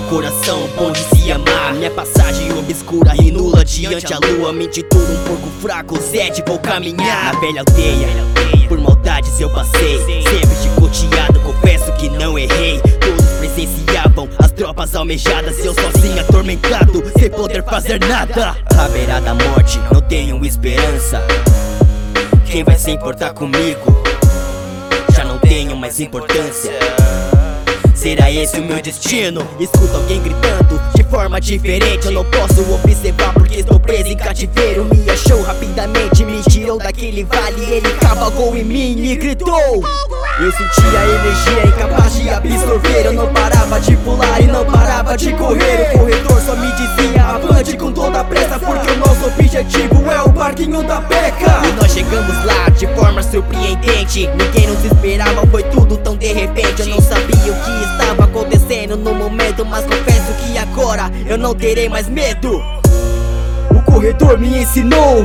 coração bom de se amar. Minha passagem obscura e nula diante a lua. Me intitulo um porco fraco, Zed, vou caminhar. Na velha aldeia, por maldades eu passei, sempre chicoteado, confesso que não errei. Todos presenciavam as tropas almejadas, eu sozinho atormentado, sem poder fazer nada. À beira da morte, não tenho esperança. Quem vai se importar comigo? Já não tenho mais importância. Será esse o meu destino? Escuto alguém gritando de forma diferente. Eu não posso observar porque estou preso em cativeiro. Me achou rapidamente, me tirou daquele vale. Ele cavalgou em mim e gritou. Eu sentia a energia incapaz de absorver. Eu não parava de pular e não parava de correr. O corredor só me dizia avante com toda a pressa, porque o nosso objetivo é o parquinho da Peca. E nós chegamos lá de forma surpreendente. Ninguém nos esperava, foi tudo tão de repente. Eu não sabia o que estava acontecendo no momento, mas confesso que agora eu não terei mais medo. O corredor me ensinou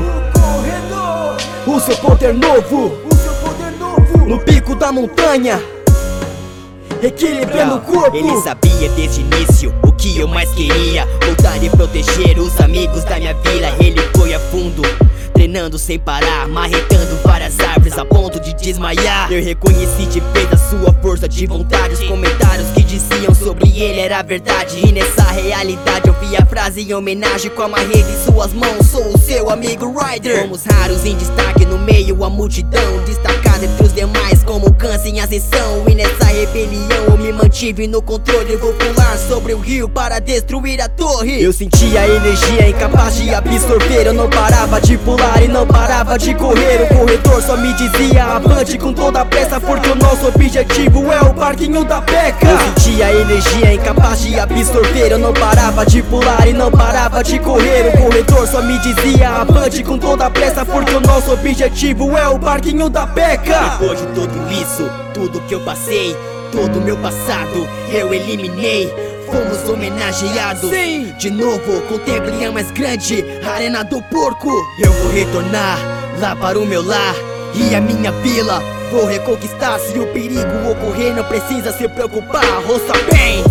o seu poder novo, no pico da montanha, equilibrando o corpo. Ele sabia desde o início o que eu mais queria: voltar e proteger os amigos da minha vila. Ele foi a fundo, treinando sem parar, marretando várias árvores a ponto de desmaiar. Eu reconheci de vez a sua força de vontade. Os comentários que diziam sobre ele era verdade, e nessa realidade eu vi a frase em homenagem com a marreta em suas mãos: sou o seu amigo Ryder. Fomos raros em destaque no meio a multidão, destacado entre os demais como câncer em ascensão. E nessa rebelião eu me mantive no controle. Vou pular sobre o rio para destruir a torre. Eu sentia a energia incapaz de absorver. Eu não parava de pular e não parava de correr. O corredor só me dizia avante com toda a pressa, porque o nosso objetivo é o parquinho da Peca. Eu sentia a energia incapaz de absorver. Eu não parava de pular e não parava de correr. O corredor só me dizia avante com toda a pressa, porque o nosso objetivo é o parquinho da Peca. Depois de tudo isso, tudo que eu passei, todo o meu passado eu eliminei. Fomos homenageados, sim, de novo com o templo mais grande, a Arena do Porco. Eu vou retornar lá para o meu lar e a minha vila vou reconquistar. Se o perigo ocorrer não precisa se preocupar, ouça bem.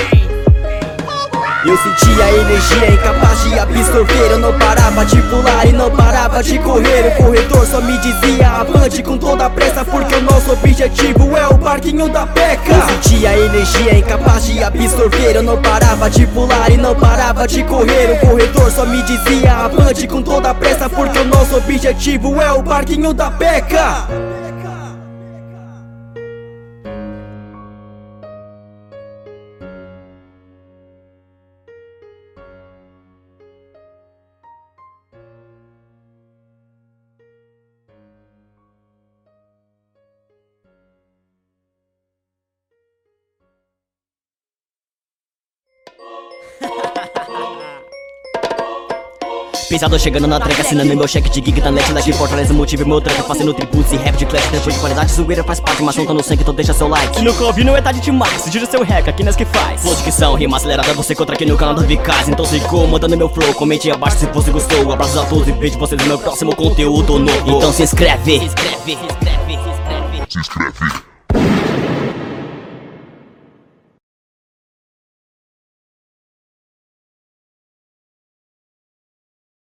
Eu sentia a energia incapaz de absorver. Eu não parava de pular e não parava de correr. O corredor só me dizia avante com toda a pressa, porque o nosso objetivo é o parquinho da Peca. Eu sentia a energia incapaz de absorver. Eu não parava de pular e não parava de correr. O corredor só me dizia avante com toda a pressa, porque o nosso objetivo é o parquinho da Peca. Pensador chegando na track, assinando meu cheque de gig da net. Lá de Fortaleza, motivo meu track, fazendo tributos e rap de clash. Tempo de qualidade, zoeira faz parte, mas não tá no sangue, então deixa seu like. Se nunca ouviu, não é tarde demais, gira seu rec, aqui nós que faz. Flow, dicção, rima acelerada, você encontra aqui no canal da Vicaz. Então ficou mandando meu flow, comente abaixo se você gostou. Abraços a todos e vejo vocês no meu próximo conteúdo novo. Então se inscreve.